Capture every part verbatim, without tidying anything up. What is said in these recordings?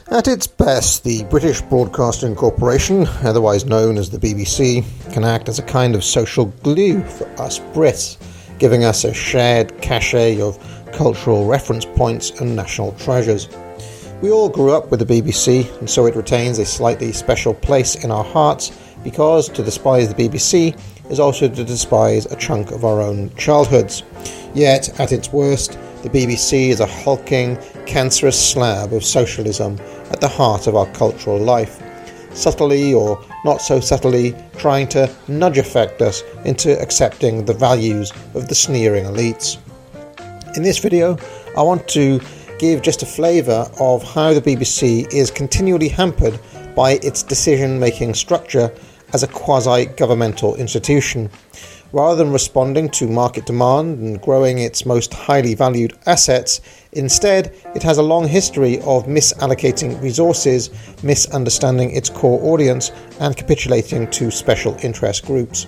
At its best, the British Broadcasting Corporation, otherwise known as the B B C, can act as a kind of social glue for us Brits, giving us a shared cachet of cultural reference points and national treasures. We all grew up with the B B C, and so it retains a slightly special place in our hearts, because to despise the B B C is also to despise a chunk of our own childhoods. Yet, at its worst, the B B C is a hulking, cancerous slab of socialism at the heart of our cultural life, subtly or not so subtly trying to nudge affect us into accepting the values of the sneering elites. In this video, I want to give just a flavour of how the B B C is continually hampered by its decision-making structure as a quasi-governmental institution. Rather than responding to market demand and growing its most highly valued assets, instead it has a long history of misallocating resources, misunderstanding its core audience, and capitulating to special interest groups.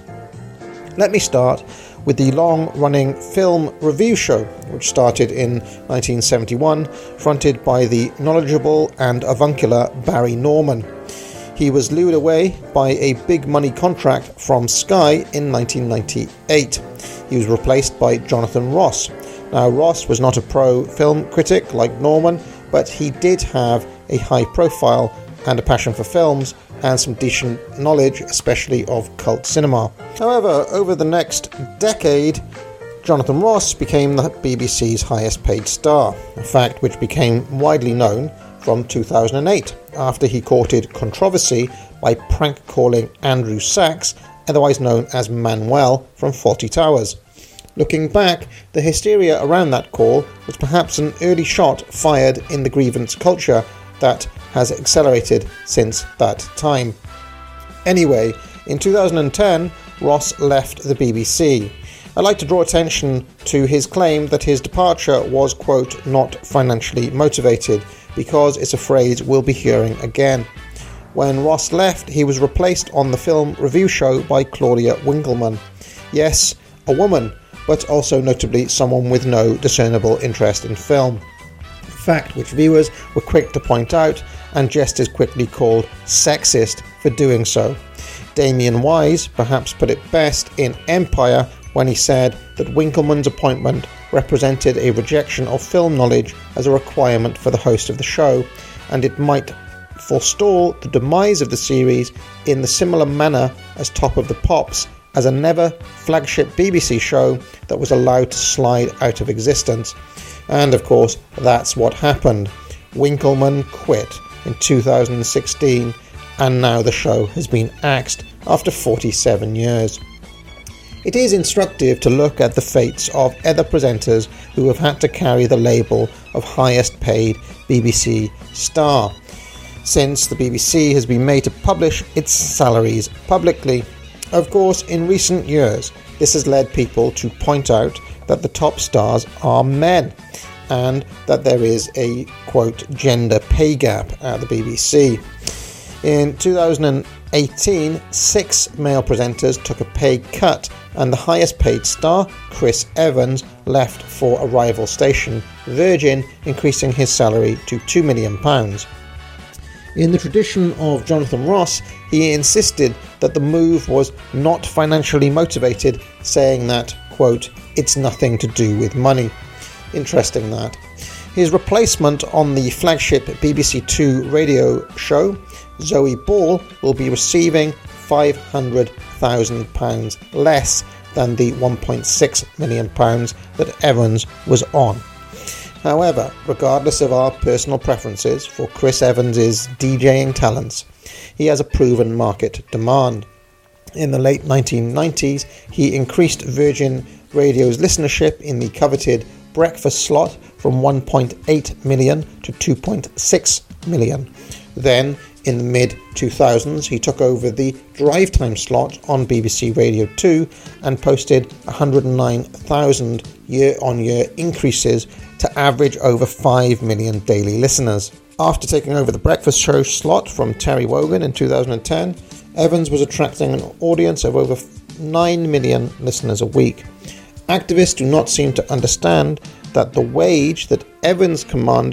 Let me start with the long-running film review show, which started in nineteen seventy-one, fronted by the knowledgeable and avuncular Barry Norman. He was lured away by a big money contract from Sky in nineteen ninety-eight. He was replaced by Jonathan Ross. Now, Ross was not a pro film critic like Norman, but he did have a high profile and a passion for films and some decent knowledge, especially of cult cinema. However, over the next decade, Jonathan Ross became the B B C's highest paid star, a fact which became widely known from two thousand eight, after he courted controversy by prank-calling Andrew Sachs, otherwise known as Manuel from Fawlty Towers. Looking back, the hysteria around that call was perhaps an early shot fired in the grievance culture that has accelerated since that time. Anyway, in two thousand ten, Ross left the B B C. I'd like to draw attention to his claim that his departure was, quote, not financially motivated, because it's a phrase we'll be hearing again. When Ross left, he was replaced on the film review show by Claudia Winkleman. Yes, a woman, but also notably someone with no discernible interest in film. A fact which viewers were quick to point out and just as quickly called sexist for doing so. Damien Wise perhaps put it best in Empire when he said that Winkleman's appointment represented a rejection of film knowledge as a requirement for the host of the show, and it might forestall the demise of the series in the similar manner as Top of the Pops, as a never flagship B B C show that was allowed to slide out of existence. And of course, that's what happened. Winkleman quit in two thousand sixteen, and now the show has been axed after forty-seven years. It is instructive to look at the fates of other presenters who have had to carry the label of highest paid B B C star, since the B B C has been made to publish its salaries publicly. Of course, in recent years, this has led people to point out that the top stars are men, and that there is a, quote, gender pay gap at the B B C. In two thousand eighteen, six male presenters took a pay cut, and the highest paid star, Chris Evans, left for a rival station, Virgin, increasing his salary to two million pounds. In the tradition of Jonathan Ross, he insisted that the move was not financially motivated, saying that, quote, it's nothing to do with money. Interesting that. His replacement on the flagship B B C Two radio show, Zoe Ball, will be receiving five hundred thousand pounds less than the one point six million pounds that Evans was on. However, regardless of our personal preferences for Chris Evans' DJing talents, he has a proven market demand. In the late nineteen nineties, he increased Virgin Radio's listenership in the coveted breakfast slot from one point eight million to two point six million. Then, in the mid two thousands, he took over the drive time slot on B B C Radio two and posted one hundred nine thousand year-on-year increases to average over five million daily listeners. After taking over the breakfast show slot from Terry Wogan in two thousand ten, Evans was attracting an audience of over nine million listeners a week. Activists do not seem to understand that the wage that Evans commanded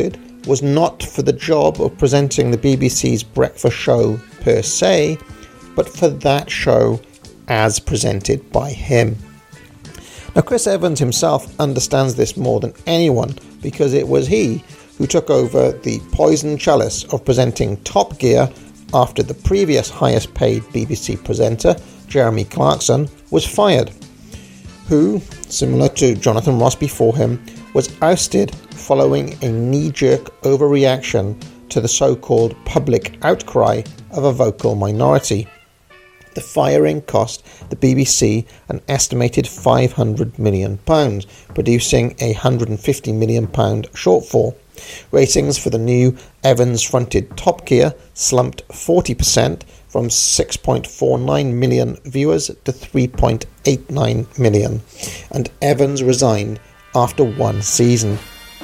was not for the job of presenting the B B C's breakfast show per se, but for that show as presented by him. Now, Chris Evans himself understands this more than anyone, because it was he who took over the poison chalice of presenting Top Gear after the previous highest paid B B C presenter, Jeremy Clarkson, was fired, who, similar to Jonathan Ross before him, was ousted following a knee-jerk overreaction to the so-called public outcry of a vocal minority. The firing cost the B B C an estimated five hundred million pounds, producing a one hundred fifty million pounds shortfall. Ratings for the new Evans-fronted Top Gear slumped forty percent from six point four nine million viewers to three point eight nine million, and Evans resigned after one season.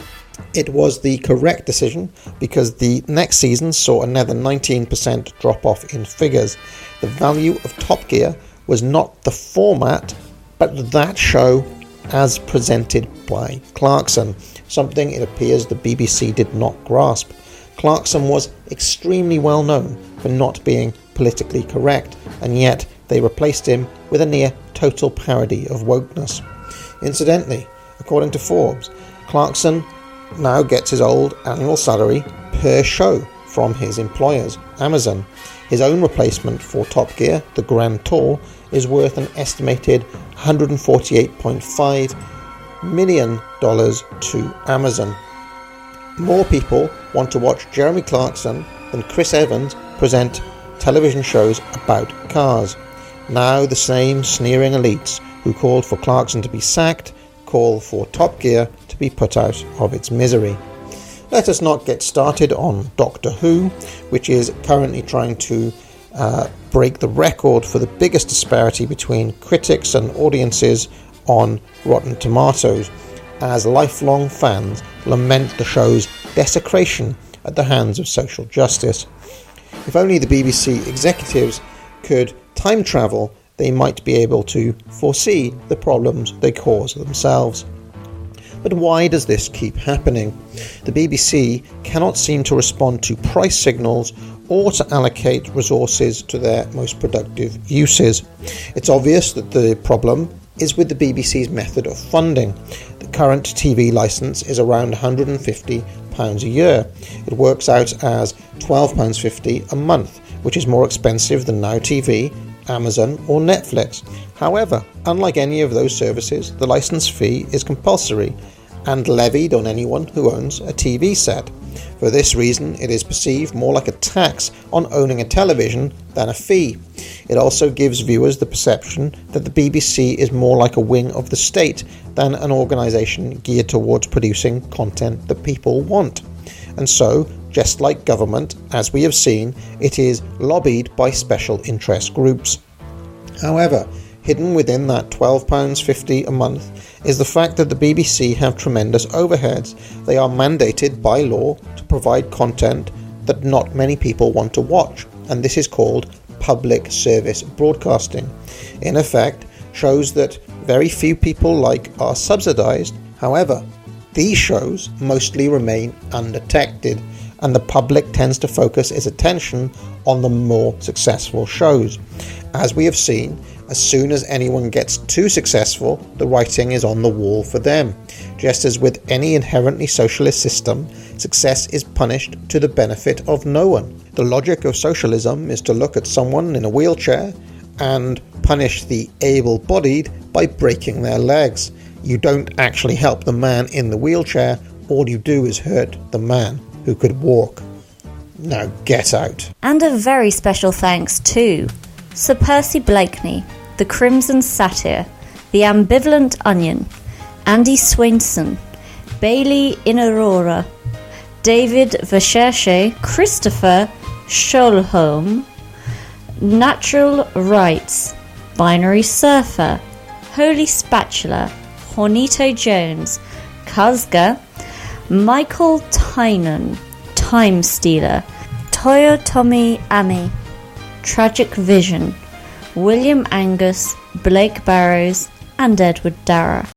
It was the correct decision because the next season saw another nineteen percent drop-off in figures. The value of Top Gear was not the format, but that show as presented by Clarkson, something it appears the B B C did not grasp. Clarkson was extremely well known for not being politically correct, and yet they replaced him with a near total parody of wokeness. Incidentally, according to Forbes, Clarkson now gets his old annual salary per show from his employers, Amazon. His own replacement for Top Gear, the Grand Tour, is worth an estimated one hundred forty-eight point five million dollars to Amazon. More people want to watch Jeremy Clarkson than Chris Evans present television shows about cars. Now the same sneering elites who called for Clarkson to be sacked call for Top Gear to be put out of its misery. Let us not get started on Doctor Who, which is currently trying to uh, break the record for the biggest disparity between critics and audiences on Rotten Tomatoes, as lifelong fans lament the show's desecration at the hands of social justice. If only the B B C executives could time travel, they might be able to foresee the problems they cause themselves. But why does this keep happening? The B B C cannot seem to respond to price signals or to allocate resources to their most productive uses. It's obvious that the problem is with the B B C's method of funding. The current T V licence is around one hundred fifty pounds a year. It works out as twelve pounds fifty a month, which is more expensive than Now T V, Amazon or Netflix. However, unlike any of those services, the licence fee is compulsory and levied on anyone who owns a T V set. For this reason, it is perceived more like a tax on owning a television than a fee. It also gives viewers the perception that the B B C is more like a wing of the state than an organisation geared towards producing content that people want. And so, just like government, as we have seen, it is lobbied by special interest groups. However, hidden within that twelve pounds fifty a month is the fact that the B B C have tremendous overheads. They are mandated by law to provide content that not many people want to watch, and this is called public service broadcasting. In effect, shows that very few people like are subsidised. However, these shows mostly remain undetected, and the public tends to focus its attention on the more successful shows. As we have seen, as soon as anyone gets too successful, the writing is on the wall for them. Just as with any inherently socialist system, success is punished to the benefit of no one. The logic of socialism is to look at someone in a wheelchair and punish the able-bodied by breaking their legs. You don't actually help the man in the wheelchair, all you do is hurt the man who could walk. Now get out. And a very special thanks to Sir Percy Blakeney, The Crimson Satyr, The Ambivalent Onion, Andy Swainson, Bailey Inaurora, David Vercherche, Christopher Scholholm, Natural Rights, Binary Surfer, Holy Spatula, Hornito Jones, Kazga, Michael Tynan, Time Stealer, Toyotomi Ami, Tragic Vision, William Angus, Blake Barrows, and Edward Darragh.